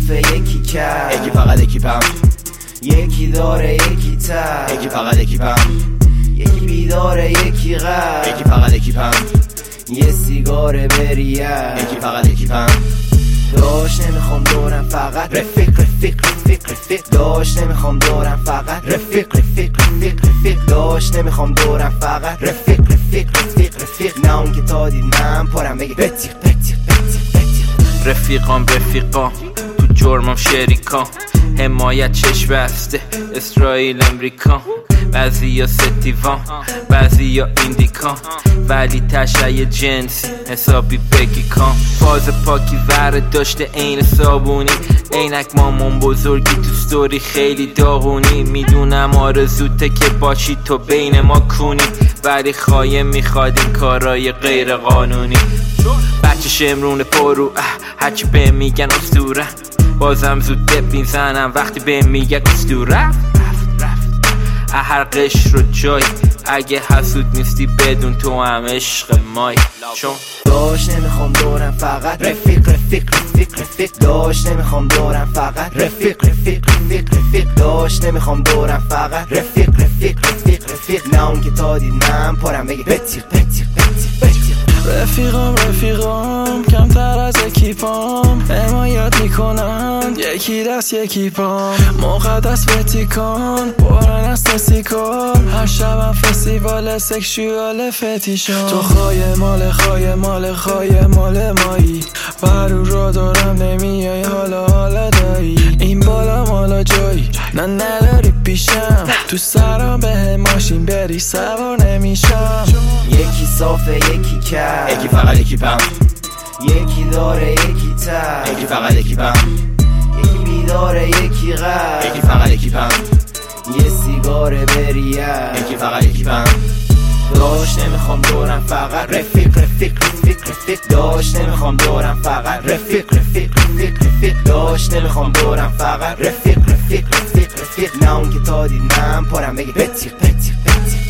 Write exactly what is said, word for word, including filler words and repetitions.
صافه یکی کرد، یکی فقط یکی پم، یکی داره یکی تر، یکی فقط یکی پم، یکی بیداره یکی غر، یکی فقط یکی پم، یه سیگار بریه، یکی فقط یکی پم. داش نمیخوام دورم فقط رفیق رفیق رفیق رفیق داش نمیخوام دورم فقط رفیق رفیق رفیق رفیق داش نمیخوام دورم فقط رفیق رفیق رفیق رفیق نه اون که تا دید من پرم بگه بتیق بتیق بتیق بتیق. رفیقام رفیقام تو جرمم شریکام، حمایت چشم بسته اسرائیل امریکا، بعضی یا ستیوان بعضی یا ایندیکان، ولی تشعی جنسی حسابی بگی کام. فاز پاکی ور داشته این صابونی، عینک مامان بزرگی تو ستوری خیلی داغونی. میدونم آرزوته که باشی تو بین ما کونی، ولی خواهی میخواد این کارای غیر قانونی. بچه شمرون پرو هرچی به میگن اسطوره، بازم زود دپ میزنم وقتی به میگن اسطوره. هر قشر رو جای اگه حسود نیستی بدون تو هم عشق مای. چون داش نمیخوام دورم فقط رفیق رفیق رفیق رفیق داش نمیخوام دورم فقط رفیق رفیق رفیق رفیق داش نمیخوام دورم فقط رفیق رفیق رفیق رفیق نه اون که تا دید من پرم بگه بتیق بتیق بتیق بتیق. رفیقام رفیقام کمتر از اکیپام، حمایت میکنن یکی دست یکی پام، مقدس فتیکان برن از تسیکان، هر شبم فستیوال سکشوال فتیشان. تو خواهی مال خواهی مال خواهی مال مایی، برو رو دارم نمیای حالا حالا دایی، این بالا مالا جایی نه نداری پیشم، تو سرم به ماشین بری سوار نمیشم. یکی صافه یکی کرد، یکی فقط یکی پم، یکی داره یکی تر، یکی فقط یکی پم، یکی بیداره یکی غر، یکی فقط یکی پم، یه سیگار بریه، یکی فقط یکی پم. داش نمیخوام دورم فقط رفیق رفیق رفیق رفیق داش نمیخوام دورم فقط رفیق رفیق رفیق رفیق داش نمیخوام دورم فقط رفیق رفیق رفیق رفیق نه اون که تا دید من پرم بگه بتیق بتیق بتیق.